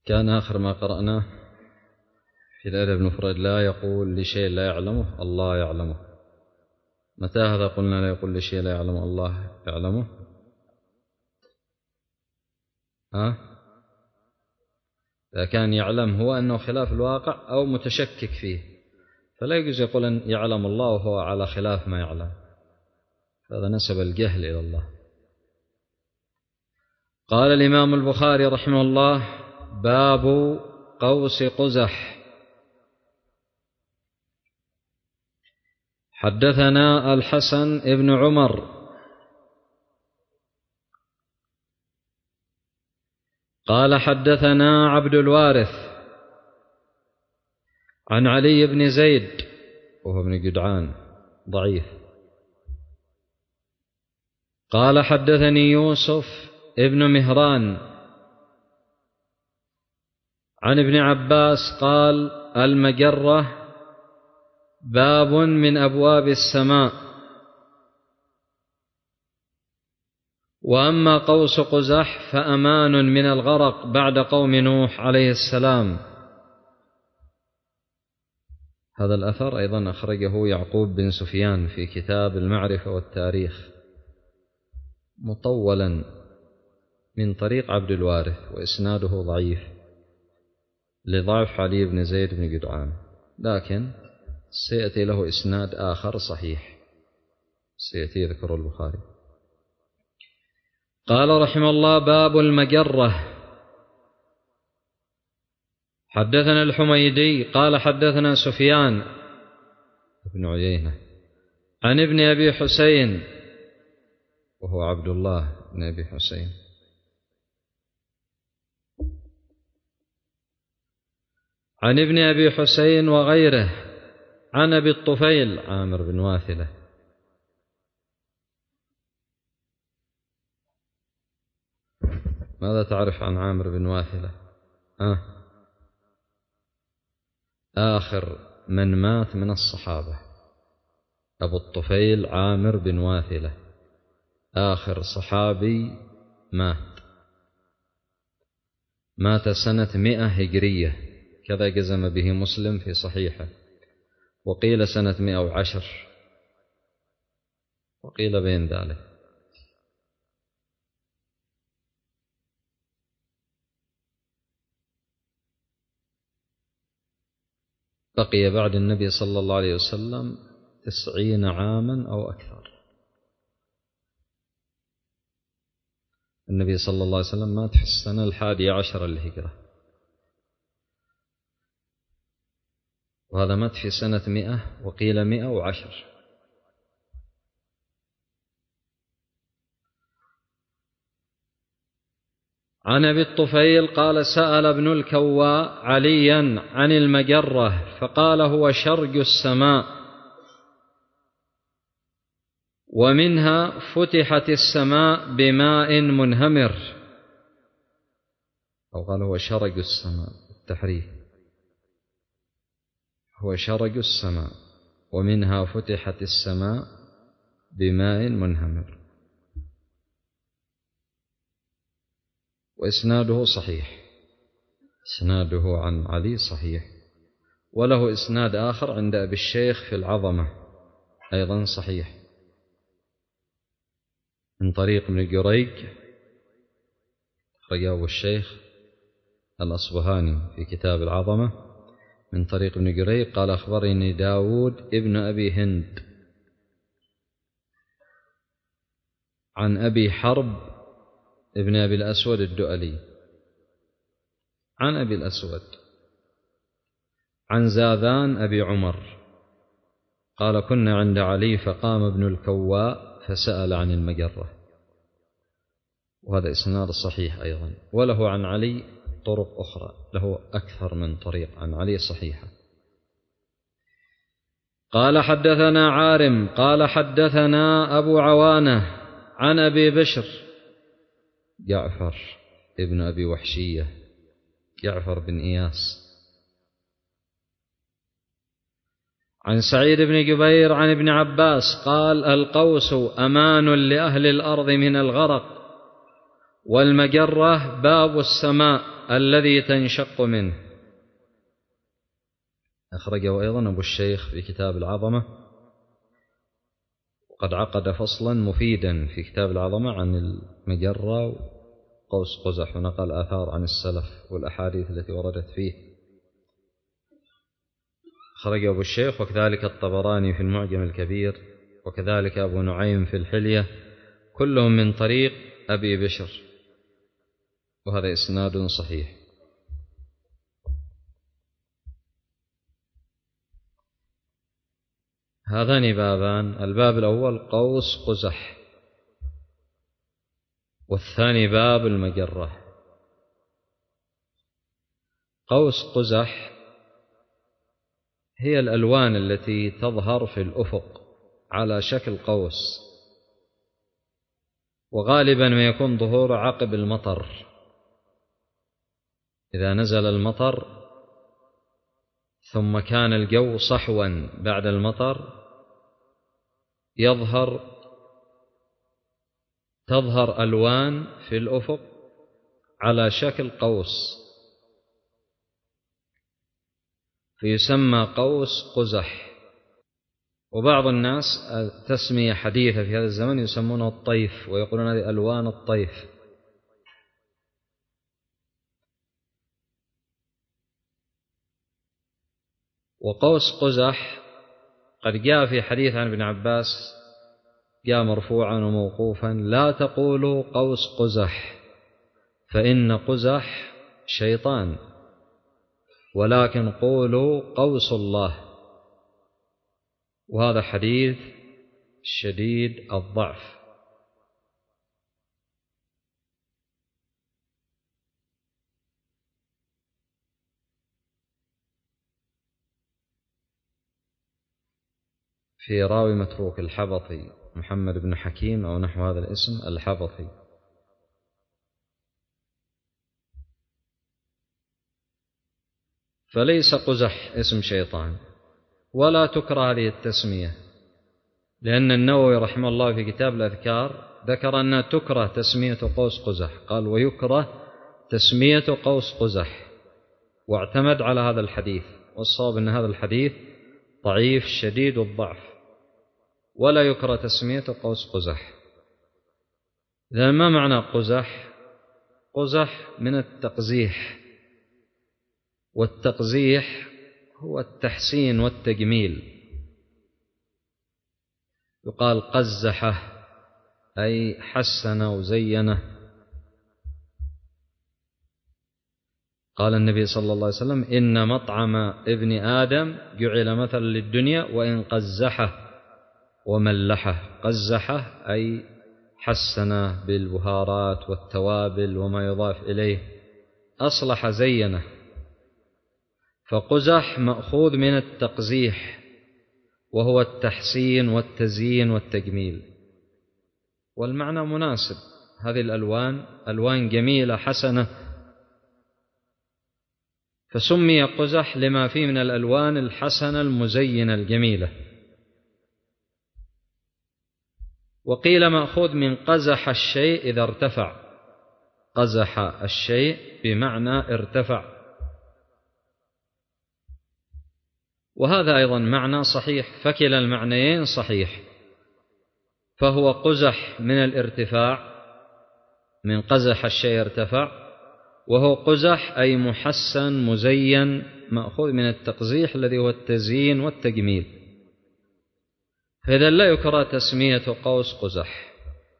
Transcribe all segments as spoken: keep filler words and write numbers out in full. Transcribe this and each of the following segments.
كان آخر ما قرأناه في الأدب المفرد لا يقول لشيء لا يعلمه الله يعلمه. متى هذا قلنا لا يقول لشيء لا يعلمه الله يعلمه؟ ها؟ إذا كان يعلم هو أنه خلاف الواقع أو متشكك فيه، فلا يجوز يقول أن يعلم الله وهو على خلاف ما يعلم، هذا نسب الجهل إلى الله. قال الإمام البخاري رحمه الله: باب قوس قزح. حدثنا الحسن ابن عمر قال حدثنا عبد الوارث عن علي بن زيد وهو ابن جدعان ضعيف قال حدثني يوسف ابن مهران عن ابن عباس قال: المجرة باب من أبواب السماء، وأما قوس قزح فأمان من الغرق بعد قوم نوح عليه السلام. هذا الأثر أيضا أخرجه يعقوب بن سفيان في كتاب المعرفة والتاريخ مطولا من طريق عبد الوارث، وإسناده ضعيف لضعف علي بن زيد بن جدعان، لكن سيأتي له إسناد آخر صحيح سيأتي ذكر البخاري. قال رحمه الله: باب المجرة. حدثنا الحميدي قال حدثنا سفيان بن عيينة عن ابن أبي حسين وهو عبد الله بن أبي حسين عن ابن أبي حسين وغيره عن أبي الطفيل عامر بن واثلة ماذا تعرف عن عامر بن واثلة؟ آه. آخر من مات من الصحابة أبو الطفيل عامر بن واثلة، آخر صحابي مات مات سنة مئة هجرية، كذا جزم به مسلم في صحيحه، وقيل سنة مئة وعشر وقيل بين ذلك. بقي بعد النبي صلى الله عليه وسلم تسعين عاما أو أكثر. النبي صلى الله عليه وسلم مات في السنة الحادية عشر للهجرة، وهذا مات في سنة مئة وقيل مئة وعشر. عن أبي الطفيل قال: سأل ابن الكواء عليا عن المجرة فقال: هو شرج السماء، ومنها فتحت السماء بماء منهمر، أو قال هو شرج السماء التحريف، هو شرج السماء ومنها فتحت السماء بماء منهمر. وإسناده صحيح، إسناده عن علي صحيح، وله إسناد آخر عند أبي الشيخ في العظمة أيضا صحيح من طريق ابن جريج، أخرجه الشيخ الأصبهاني في كتاب العظمة من طريق ابن جريج قال: أخبرني داود ابن أبي هند عن أبي حرب ابن أبي الأسود الدؤلي عن أبي الأسود عن زاذان أبي عمر قال: كنا عند علي فقام ابن الكواء فسأل عن المجرة. وهذا إسناد صحيح أيضا، وله عن علي طرق أخرى، له أكثر من طريق عن علي صحيحة. قال: حدثنا عارم قال حدثنا أبو عوانة عن أبي بشر جعفر ابن أبي وحشية جعفر بن إياس عن سعيد بن جبير عن ابن عباس قال: القوس أمان لأهل الأرض من الغرق، والمجرة باب السماء الذي تنشق منه. أخرجه أيضا أبو الشيخ في كتاب العظمة، وقد عقد فصلا مفيدا في كتاب العظمة عن المجرة وقوس قزح، ونقل آثار عن السلف والأحاديث التي وردت فيه. أخرجه أبو الشيخ، وكذلك الطبراني في المعجم الكبير، وكذلك أبو نعيم في الحلية، كلهم من طريق أبي بشر، وهذا إسناد صحيح. هذان بابان، الباب الأول قوس قزح، والثاني باب المجرة. قوس قزح هي الألوان التي تظهر في الأفق على شكل قوس، وغالبا ما يكون ظهور عقب المطر. إذا نزل المطر ثم كان الجو صحوا بعد المطر، يظهر تظهر ألوان في الأفق على شكل قوس، فيسمى قوس قزح. وبعض الناس تسمية حديثة في هذا الزمن يسمونه الطيف، ويقولون هذه ألوان الطيف. وقوس قزح قد جاء في حديث عن ابن عباس، جاء مرفوعا وموقوفا: لا تقولوا قوس قزح فإن قزح شيطان، ولكن قولوا قوس الله. وهذا حديث شديد الضعف. في راوي متروك الحبطي محمد بن حكيم أو نحو هذا الاسم الحبطي. فليس قزح اسم شيطان، ولا تكره هذه التسمية، لأن النووي رحمه الله في كتاب الأذكار ذكر أنها تكره تسمية قوس قزح، قال: ويكره تسمية قوس قزح، واعتمد على هذا الحديث. والصواب أن هذا الحديث ضعيف شديد الضعف، ولا يكره تسمية قوس قزح. إذن ما معنى قزح؟ قزح من التقزيح، والتقزيح هو التحسين والتجميل. يقال قزحه أي حسن وزينه. قال النبي صلى الله عليه وسلم: إن مطعم ابن آدم جعل مثلا للدنيا وإن قزحه وملحه. قزحه أي حسنه بالبهارات والتوابل وما يضاف إليه، أصلح زينه. فقزح مأخوذ من التقزيح، وهو التحسين والتزيين والتجميل، والمعنى مناسب. هذه الألوان ألوان جميلة حسنة، فسمي قزح لما فيه من الألوان الحسنة المزينة الجميلة. وقيل مأخوذ من قزح الشيء إذا ارتفع. قزح الشيء بمعنى ارتفع، وهذا أيضا معنى صحيح، فكلا المعنيين صحيح. فهو قزح من الارتفاع، من قزح الشيء ارتفع، وهو قزح أي محسن مزين، مأخوذ من التقزيح الذي هو التزيين والتجميل. فإذا لا يكره تسمية قوس قزح،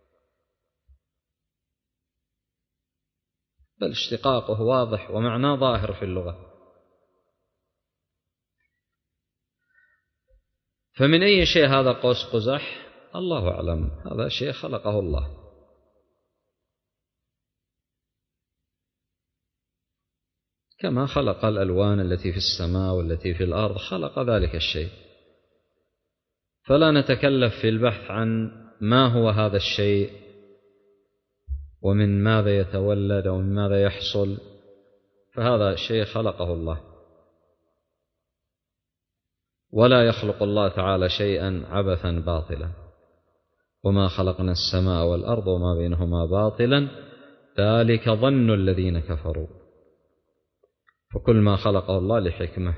بل اشتقاقه واضح ومعناه ظاهر في اللغة. فمن أي شيء هذا قوس قزح؟ الله أعلم، هذا شيء خلقه الله. كما خلق الألوان التي في السماء والتي في الأرض، خلق ذلك الشيء. فلا نتكلف في البحث عن ما هو هذا الشيء ومن ماذا يتولد ومن ماذا يحصل، فهذا شيء خلقه الله. ولا يخلق الله تعالى شيئا عبثا باطلا: وما خلقنا السماء والأرض وما بينهما باطلا ذلك ظن الذين كفروا. فكل ما خلقه الله لحكمة.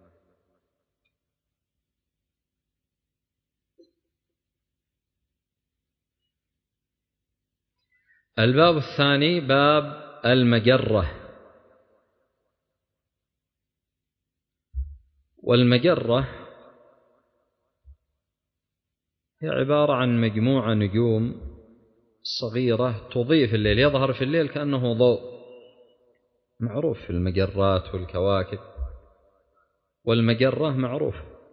الباب الثاني باب المجرة. والمجرة هي عبارة عن مجموعة نجوم صغيرة تضيء في الليل، يظهر في الليل كأنه ضوء، معروف في المجرات والكواكب. والمجرة معروف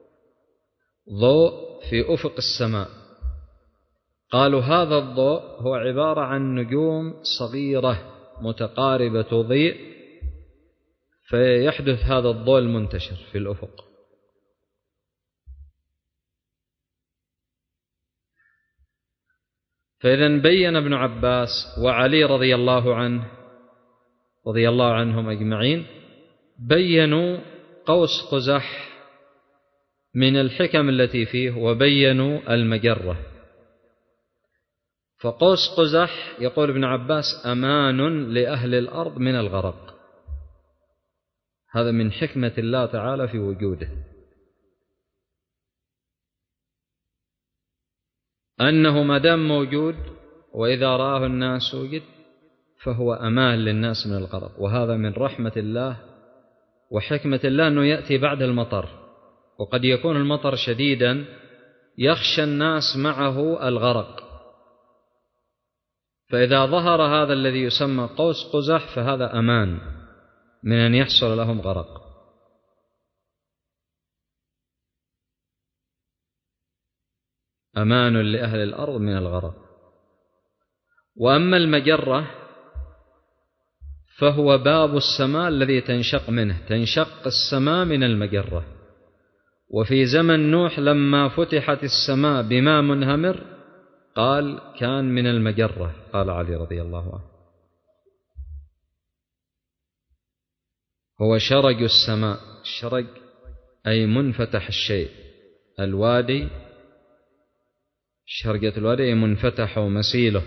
ضوء في أفق السماء. قالوا هذا الضوء هو عبارة عن نجوم صغيرة متقاربة تضيء، فيحدث هذا الضوء المنتشر في الأفق. فإذن بين ابن عباس وعلي رضي الله عنه رضي الله عنهم أجمعين بينوا قوس قزح من الحكم التي فيه، وبينوا المجرة. فقوس قزح يقول ابن عباس أمان لأهل الأرض من الغرق. هذا من حكمة الله تعالى في وجوده، أنه ما دام موجود وإذا رآه الناس وجد فهو أمان للناس من الغرق. وهذا من رحمة الله وحكمة الله أنه يأتي بعد المطر، وقد يكون المطر شديدا يخشى الناس معه الغرق، فإذا ظهر هذا الذي يسمى قوس قزح فهذا أمان من أن يحصل لهم غرق. أمان لأهل الأرض من الغرق. وأما المجرة فهو باب السماء الذي تنشق منه، تنشق السماء من المجرة. وفي زمن نوح لما فتحت السماء بماء منهمر قال كان من المجرة، قال علي رضي الله عنه. هو شرج السماء، الشرج أي منفتح الشيء، الوادي شرجة الوادي أي منفتح ومسيله.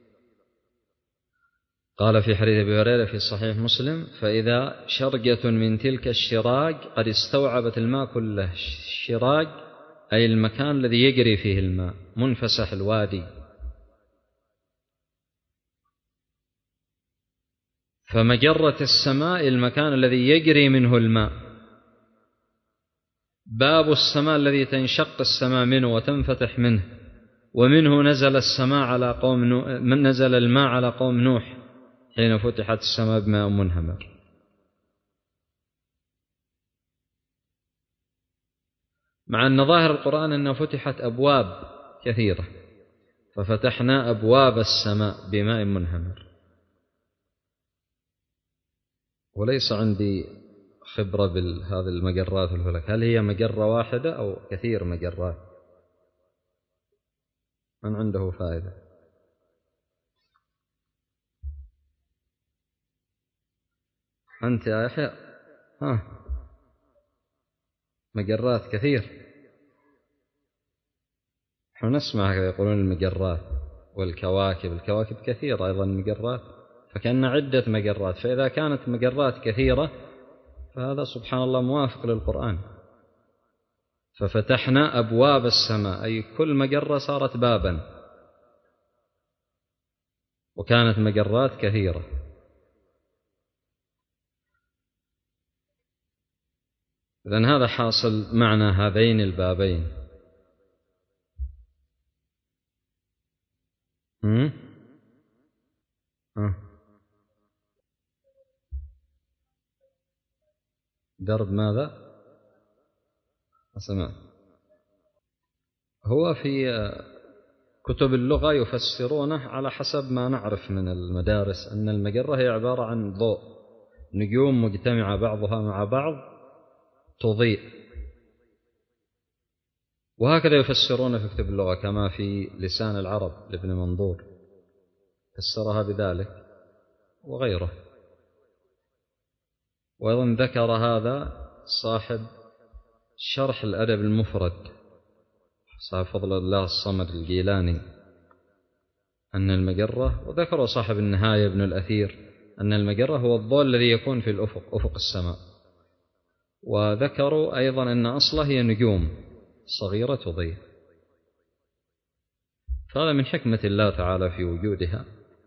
قال في حديث أبي هريرة في صحيح مسلم فإذا شرجة من تلك الشراج قد استوعبت الماء كله. الشراج أي المكان الذي يجري فيه الماء، منفسح الوادي. فمجرة السماء المكان الذي يجري منه الماء. باب السماء الذي تنشق السماء منه وتنفتح منه، ومنه نزل السماء على قوم نوح، من نزل الماء على قوم نوح حين فتحت السماء بماء منهمر. مع أن ظاهر القرآن أنه فتحت أبواب كثيرة، ففتحنا أبواب السماء بماء منهمر. وليس عندي خبرة بهذه المجرات والفلك، هل هي مجرة واحدة أو كثير مجرات؟ من عنده فائدة؟ أنت يا يحيى؟ ها، مجرات كثير. نحن نسمع يقولون المجرات والكواكب، الكواكب كثيرة أيضا مجرات، فكأن عدة مجرات. فإذا كانت مجرات كثيرة فهذا سبحان الله موافق للقرآن. ففتحنا أبواب السماء أي كل مجرة صارت بابا، وكانت مجرات كثيرة. إذن هذا حاصل معنى هذين البابين. هم؟ ها. درب ماذا؟ أسمع. هو في كتب اللغة يفسرونه على حسب ما نعرف من المدارس أن المجرة هي عبارة عن ضوء، نجوم مجتمعة بعضها مع بعض تضيء، وهكذا يفسرون في كتب اللغة كما في لسان العرب لابن منظور فسرها بذلك وغيره. وأيضا ذكر هذا صاحب شرح الأدب المفرد صاحب فضل الله الصمد الجيلاني أن المجرة، وذكر صاحب النهاية ابن الأثير أن المجرة هو الضوء الذي يكون في الأفق، أفق السماء. وذكروا أيضا أن أصله هي نجوم صغيرة تضيء، فهذا من حكمة الله تعالى في وجودها.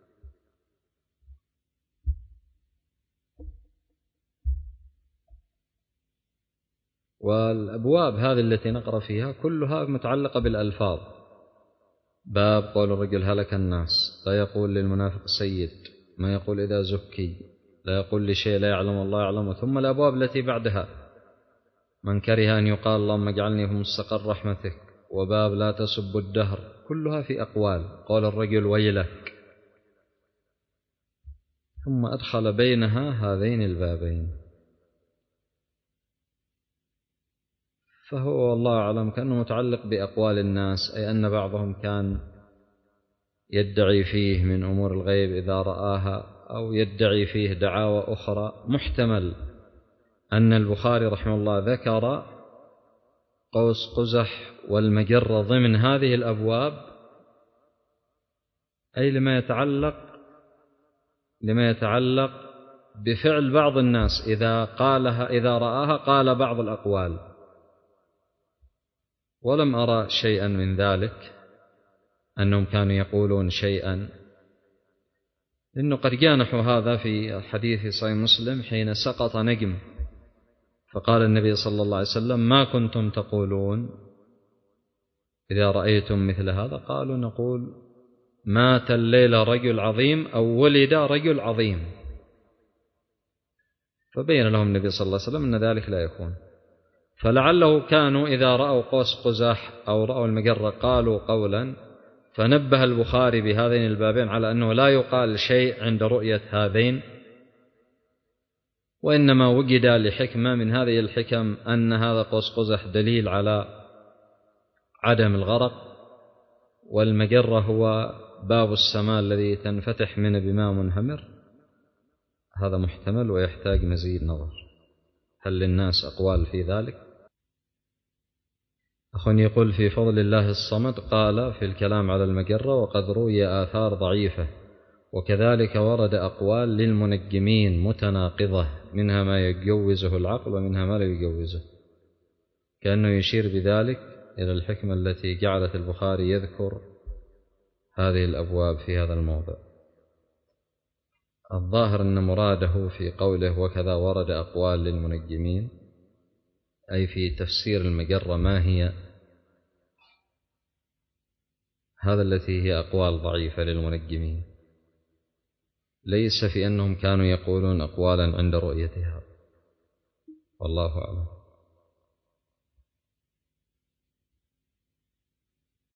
والأبواب هذه التي نقرأ فيها كلها متعلقة بالألفاظ. باب قول الرجل هلك الناس، لا يقول للمنافق سيد، ما يقول إذا زكي، لا يقول لشيء لا يعلم الله يعلمه. ثم الأبواب التي بعدها، من كره أن يقال اللهم اجعلني في مستقر رحمتك، وباب لا تسبوا الدهر، كلها في أقوال. قول الرجل ويلك، ثم أدخل بينها هذين البابين. فهو والله أعلم كأنه متعلق بأقوال الناس، أي أن بعضهم كان يدعي فيه من أمور الغيب إذا رآها، أو يدعي فيه دعاوى أخرى. محتمل أن البخاري رحمه الله ذكر قوس قزح والمجرة ضمن هذه الأبواب، أي لما يتعلق لما يتعلق بفعل بعض الناس إذا قالها إذا رآها قال بعض الأقوال. ولم أرى شيئا من ذلك، أنهم كانوا يقولون شيئا، إنه قد جانحوا هذا في حديث صحيح مسلم حين سقط نجم، فقال النبي صلى الله عليه وسلم ما كنتم تقولون إذا رأيتم مثل هذا؟ قالوا نقول مات الليلة رجل عظيم أو ولد رجل عظيم. فبين لهم النبي صلى الله عليه وسلم أن ذلك لا يكون. فلعله كانوا إذا رأوا قوس قزح أو رأوا المجرة قالوا قولا، فنبه البخاري بهذين البابين على أنه لا يقال شيء عند رؤية هذين، وإنما وجد لحكمة من هذه الحكم أن هذا قوس قزح دليل على عدم الغرق، والمجرة هو باب السماء الذي تنفتح منه بماء منهمر. هذا محتمل ويحتاج مزيد نظر. هل للناس أقوال في ذلك؟ أخ يقول في فضل الله الصمد، قال في الكلام على المجرة وقد روي آثار ضعيفة، وكذلك ورد أقوال للمنجمين متناقضة، منها ما يجوزه العقل ومنها ما لا يجوزه، كأنه يشير بذلك إلى الحكمة التي جعلت البخاري يذكر هذه الأبواب في هذا الموضع. الظاهر أن مراده في قوله وكذا ورد أقوال للمنجمين أي في تفسير المجرة ما هي، هذا التي هي أقوال ضعيفة للمنجمين، ليس في أنهم كانوا يقولون أقوالا عند رؤيتها، والله أعلم.